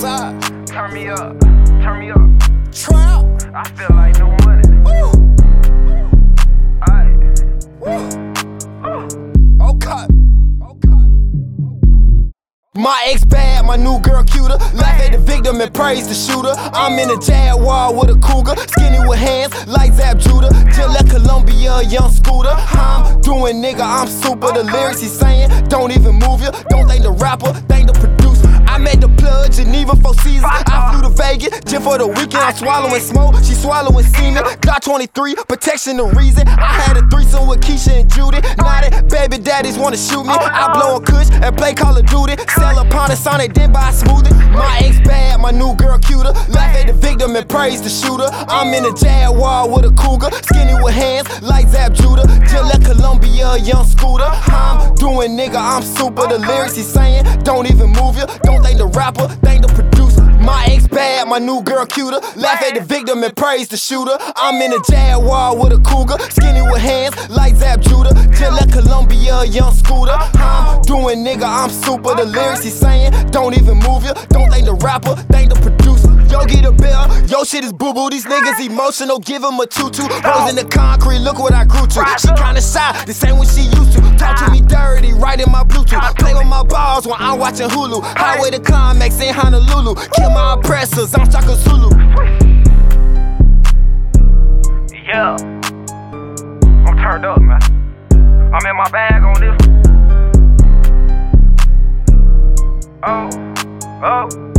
Southside. Turn me up, turn me up. Trap. I feel like no money. Woo. Aight. Okay. My ex bad, my new girl cuter. Laugh at the victim and praise the shooter. I'm in a Jaguar with a cougar, skinny with hands like Zap Judah. Till at Columbia, young scooter. I'm doing nigga, I'm super. The lyrics he's saying don't even move you. Don't think the rapper, think the producer. I met the plug, Geneva 4 seasons. I flew to Vegas just for the weekend. I'm swallowing smoke, she swallowing semen. Got 23, protection the reason. I had a threesome with Keisha and Judy. Now that baby daddies wanna shoot me. I blow a kush and play Call of Duty. Sell a pound of Sonic, then buy a smoothie. My ex bad, my new girl cuter. Laugh at the victim and praise the shooter. I'm in a Jaguar with a cougar, skinny with hands like Zap Judah. Till at Columbia, young scooter. I'm doing nigga, I'm super. The lyrics he's saying don't even move you. Don't think the rapper, think the producer. My ex bad, my new girl cuter. Laugh at the victim and praise the shooter. I'm in a Jaguar with a cougar, skinny with hands like Zap Judah. Till at Columbia, young scooter. I'm doing nigga, I'm super. The lyrics he's saying don't even move you. Don't think the rapper, think the producer. Yo, get a bill, yo shit is boo-boo. These niggas emotional, give him a tutu. Rose in the concrete, look what I grew to. She kinda shy, the same when she used to. Talk to me dirty, right in my Bluetooth. Play with my balls when I'm watching Hulu. Highway to climax in Honolulu. Kill my oppressors, I'm Shaka Zulu. Yeah, I'm turned up, man. I'm in my bag on this. Oh, oh.